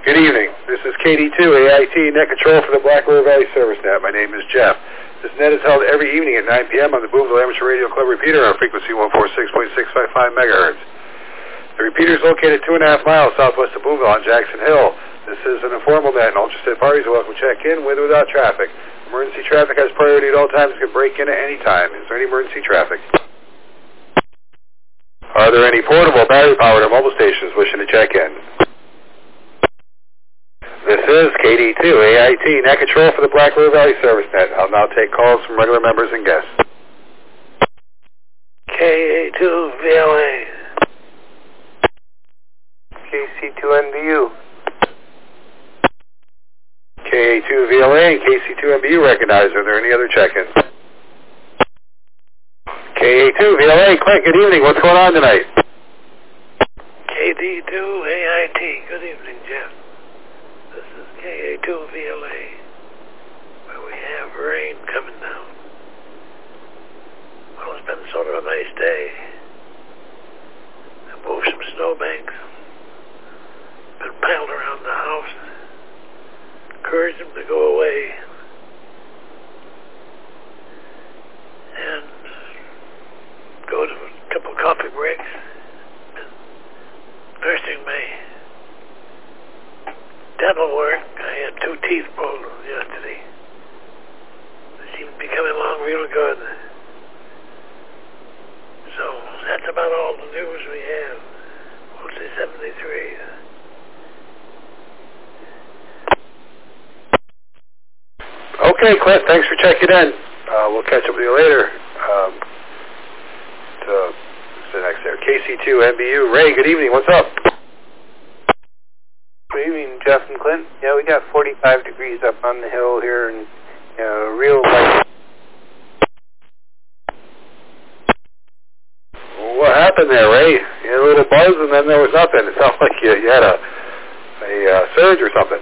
Good evening. This is KD2 AIT Net Control for the Black River Valley Service Net. My name is Jeff. This net is held every evening at 9 p.m. on the Boonville Amateur Radio Club repeater on frequency 146.655 megahertz. The repeater is located 2.5 miles southwest of Boonville on Jackson Hill. This is an informal net, and all interested parties are welcome to check in with or without traffic. Emergency traffic has priority at all times and can break in at any time. Is there any emergency traffic? Are there any portable, battery-powered, or mobile stations wishing to check in? This is KD2 AIT Net Control for the Black River Valley Service Net. I'll now take calls from regular members and guests. KA2 VLA. KC2 NBU. KA2 VLA and KC2 NBU recognized. Are there any other check-ins? KA2 VLA, Clint, good evening. What's going on tonight? KD2 AIT. Good evening, Jeff. This is KA2 VLA, where we have rain coming down. Well, it's been sort of a nice day. I moved some snowbanks. Been piled around the house. Encouraged them to go away. And go to a couple coffee breaks. Nursing my dental work. I had 2 teeth pulled yesterday. They seem to be coming along real good. So that's about all the news we have. Mostly 73. Okay, Clint, thanks for checking in. We'll catch up with you later. What's the next there? KC2 NBU. Ray, good evening. What's up? Good evening, Jeff and Clint. Yeah, we got 45 degrees up on the hill here, and real light. What happened there, Ray? You had a little buzz, and then there was nothing. It sounded like you had a surge or something.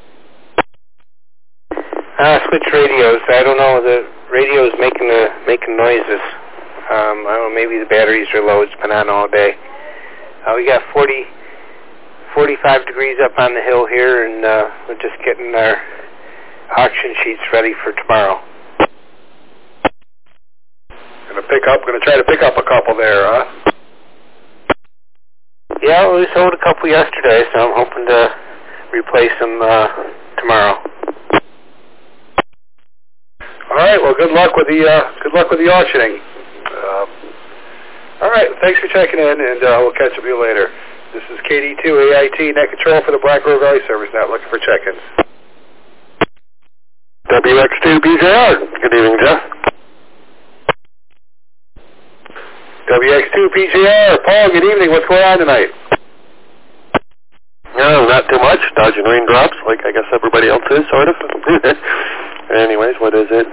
Switch radios. I don't know. The radio's making noises. I don't know. Maybe the batteries are low. It's been on all day. We got 45 degrees up on the hill here, and we're just getting our auction sheets ready for tomorrow. Gonna try to pick up a couple there, huh? Yeah, we sold a couple yesterday, so I'm hoping to replace them tomorrow. All right. Well, good luck with the auctioning. All right. Thanks for checking in, and we'll catch up with you later. This is KD2 AIT Net Control for the Black River Valley Service Net. Looking for check-ins. WX2 BJR. Good evening, Jeff. WX2 PJR. Paul, good evening. What's going on tonight? No, not too much. Dodging raindrops, like I guess everybody else is, sort of. Anyways, what is it?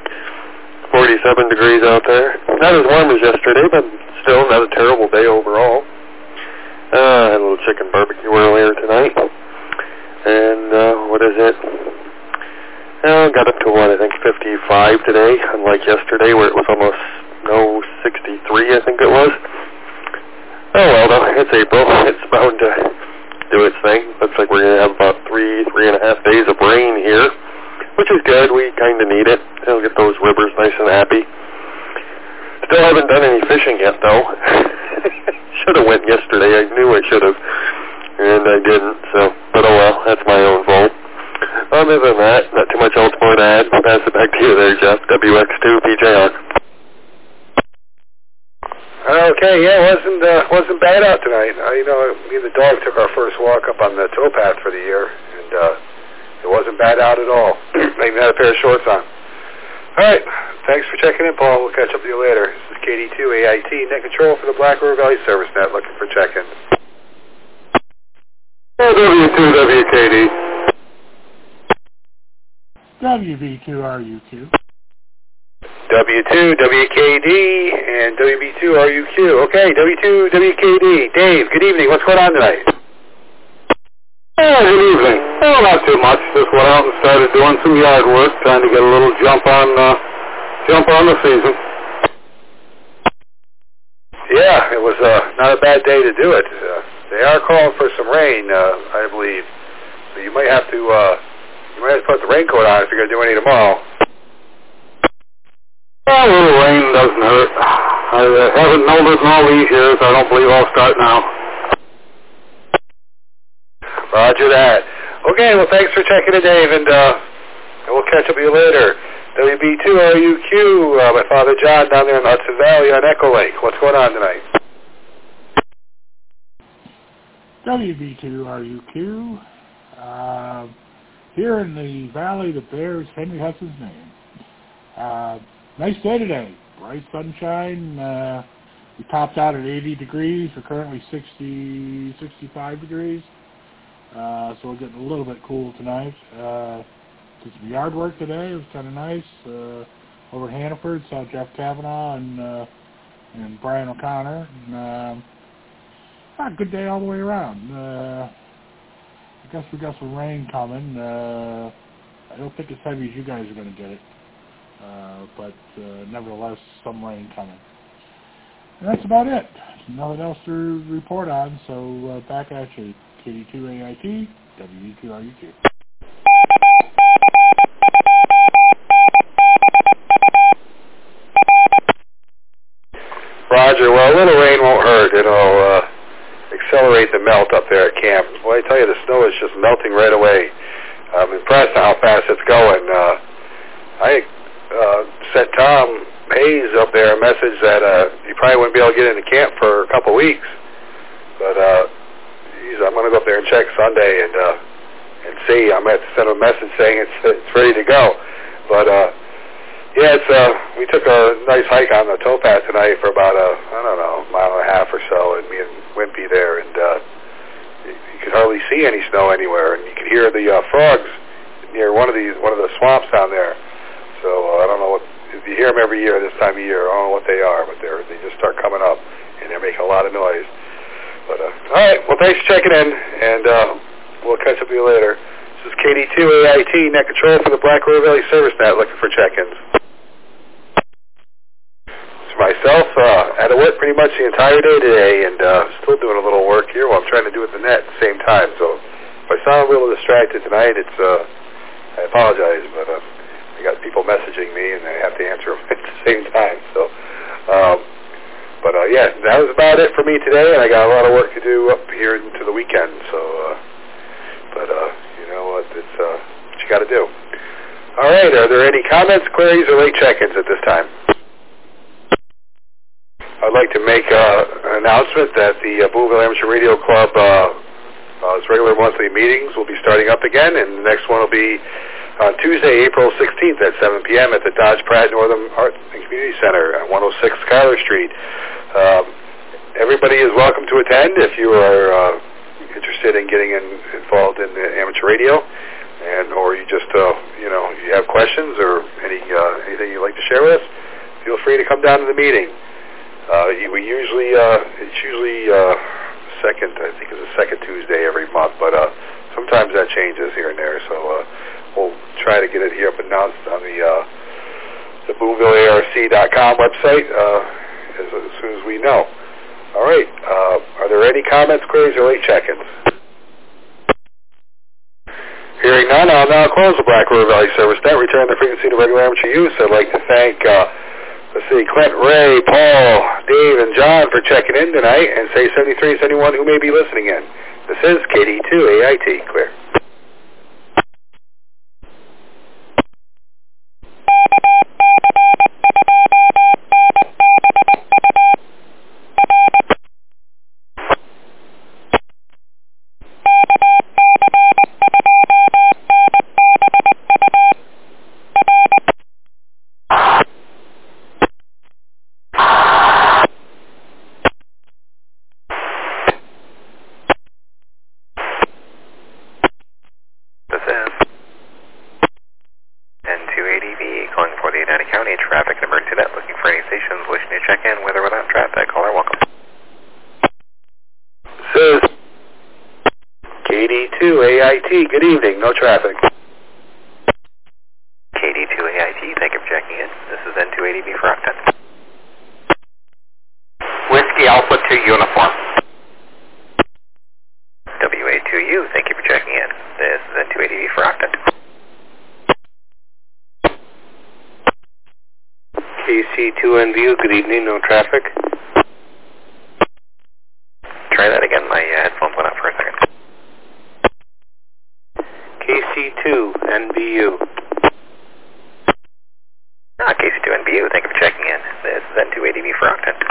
47 degrees out there. Not as warm as yesterday, but still not a terrible day overall. I had a little chicken barbecue earlier tonight. And, what is it? Got up to, I think 55 today, unlike yesterday where it was almost, 63 I think it was. Oh well, though, it's April. It's bound to do its thing. Looks like we're going to have about 3.5 days of rain here, which is good. We kind of need it. It'll get those rivers nice and happy. Still haven't done any fishing yet, though. Should have went yesterday. I knew I should have, and I didn't. So, but oh well, that's my own fault. Other than that, not too much else more to add. I'll pass it back to you there, Jeff. WX2 PJR. Okay, yeah, it wasn't bad out tonight. Me and the dog took our first walk up on the towpath for the year, and it wasn't bad out at all. I even had a pair of shorts on. All right, thanks for checking in, Paul. We'll catch up with you later. This is KD2 AIT Net Control for the Black River Valley Service Net. Looking for check-ins. W2WKD. WV2RUQ. W2, WKD, and WB2RUQ. Okay, W2, WKD. Dave, good evening. What's going on tonight? Good evening. Oh, not too much. Just went out and started doing some yard work, trying to get a little jump on the season. Yeah, it was not a bad day to do it. They are calling for some rain, I believe. So you might have to put the raincoat on if you're going to do any tomorrow. Well, a little rain doesn't hurt. I haven't noticed in all these years. I don't believe I'll start now. Roger that. Okay, well, thanks for checking in, Dave, and we'll catch up with you later. WB2RUQ, my father John down there in Hudson Valley on Echo Lake. What's going on tonight? WB2RUQ, here in the valley that bears Henry Hudson's name. Nice day today. Bright sunshine. We topped out at 80 degrees. We're currently 65 degrees. So we're getting a little bit cool tonight. Did some yard work today. It was kind of nice. Over at Hannaford, saw Jeff Kavanaugh and Brian O'Connor. And, good day all the way around. I guess we got some rain coming. I don't think as heavy as you guys are going to get it. But nevertheless, some rain coming. And that's about it. Nothing else to report on, so back at you. KD2AIT, WB2RUQ. Roger, well, a little rain won't hurt. It'll accelerate the melt up there at camp. Well, I tell you, the snow is just melting right away. I'm impressed at how fast it's going. I sent Tom Hayes up there a message that he probably wouldn't be able to get into camp for a couple weeks. But I'm going to go up there and check Sunday and see. I'm going to have to send him a message saying it's ready to go. But yeah, we took a nice hike on the towpath tonight for about a mile and a half or so, and me and Wimpy there, and you could hardly see any snow anywhere, and you could hear the frogs near one of the swamps down there. So I don't know if you hear them every year this time of year. I don't know what they are, but they just start coming up, and they're making a lot of noise. But all right, well, thanks for checking in, and we'll catch up with you later. This is KD2AIT, net control for the Black River Valley Service Net, looking for check-ins. Myself, had to work pretty much the entire day today, and still doing a little work here while I'm trying to do it the net at the same time. So if I sound a little distracted tonight, I apologize, but I got people messaging me, and I have to answer them at the same time. So, yeah, that was about it for me today, and I got a lot of work to do up here into the weekend. So, you know what? It's what you got to do. All right, are there any comments, queries, or late check-ins at this time? I'd like to make an announcement that the Boonville Amateur Radio Club's regular monthly meetings will be starting up again, and the next one will be on Tuesday, April 16th at 7 p.m. at the Dodge Pratt Northern Art and Community Center at 106 Schuyler Street. Everybody is welcome to attend if you are interested in getting involved in the amateur radio, or you just you have questions or anything you'd like to share with us. Feel free to come down to the meeting. It's usually second, I think it's the second Tuesday every month, but sometimes that changes here and there, so we'll try to get it here up announced on the BoonvilleARC.com website as soon as we know. All right, are there any comments, queries, or late check-ins? Hearing none, I'll now close the Black River Valley Service Net, return the frequency to regular amateur use. I'd like to thank Clint, Ray, Paul, Dave, and John for checking in tonight, and say 73 is anyone who may be listening in. This is KD2AIT, clear. Good evening, no traffic. KD2AIT, thank you for checking in. This is N280B for Octet. Whiskey Alpha 2 Uniform. WA2U, thank you for checking in. This N280V for Octant. KC2NVU, good evening, no traffic. Try that again, my headphones went out for a second. KC2NVU. KC2NVU, thank you for checking in. This is N280V for Octant.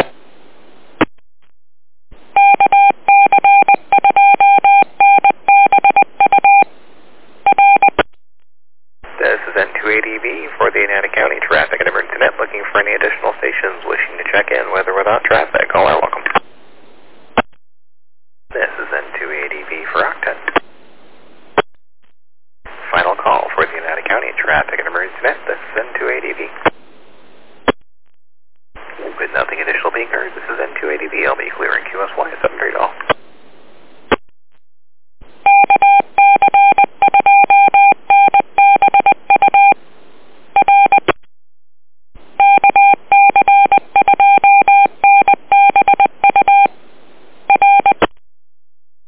This is N280V for the Oneida County Traffic and Emergency Net, looking for any additional stations wishing to check in with or without traffic. All are welcome. This is N280V for Octant. Final call for the Oneida County Traffic and Emergency Net. This is N280V. With nothing additional being heard, this is N280V. I'll be clearing QSY 730.